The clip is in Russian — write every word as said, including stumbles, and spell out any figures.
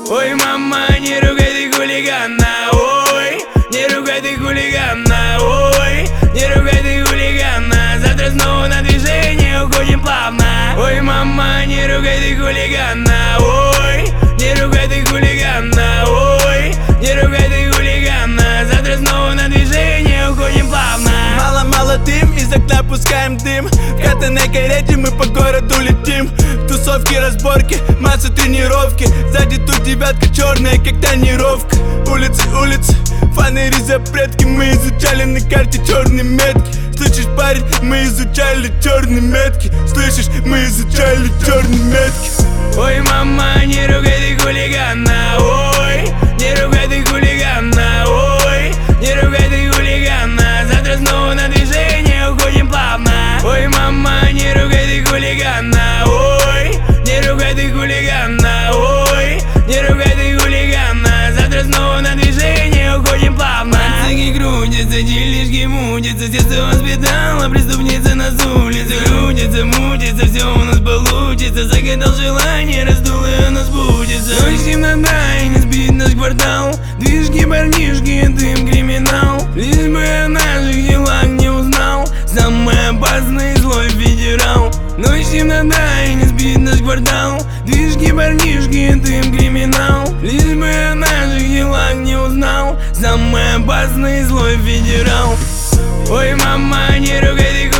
Ой, мама, не ругай ты хулигана, ой, не ругай ты хулигана, ой, не ругай ты хулигана. Завтра снова на движение уходим плавно. Ой, мама, не ругай ты хулигана, ой, не ругай ты хулигана, ой, не ругай ты хулигана. Завтра снова на движение уходим плавно. Мало-мало дым, из окна пускаем дым. В катаной карете мы по городу летим. Тусовки, разборки, масса тренировки. Сзади тут девятка черная, как тонировка. Улицы, улицы, фонари, запретки. Мы изучали на карте черные метки. Слышишь, парень, мы изучали черные метки. Слышишь, мы изучали черные метки. Ой, мама, не ругай ты хулигана, ой, не ругай ты хулигана, ой, не ругай ты хулигана. Завтра снова на движение уходим плавно. Ой, мама, не ругай ты хулигана, ой, не ругай ты хулигана, ой, не ругай ты хулигана. Завтра снова на движение уходим плавно. Пацаны крутятся, делишки мутятся, сердце воспитала, преступница нас улица. Крутится, мутится, все у нас получится. Загадал желание, раздул и оно сбудется. Ночь темнота и не спит наш квартал. Движки, парнишки, дым, криминал. Лишь бы о наших делах не узнал самый опасный злой федерал. Ночь темнота и не спит наш квартал. Движки, парнишки, дым, криминал. Лишь бы о наших делах не узнал самый опасный злой федерал. Ой, мама, не ругай ты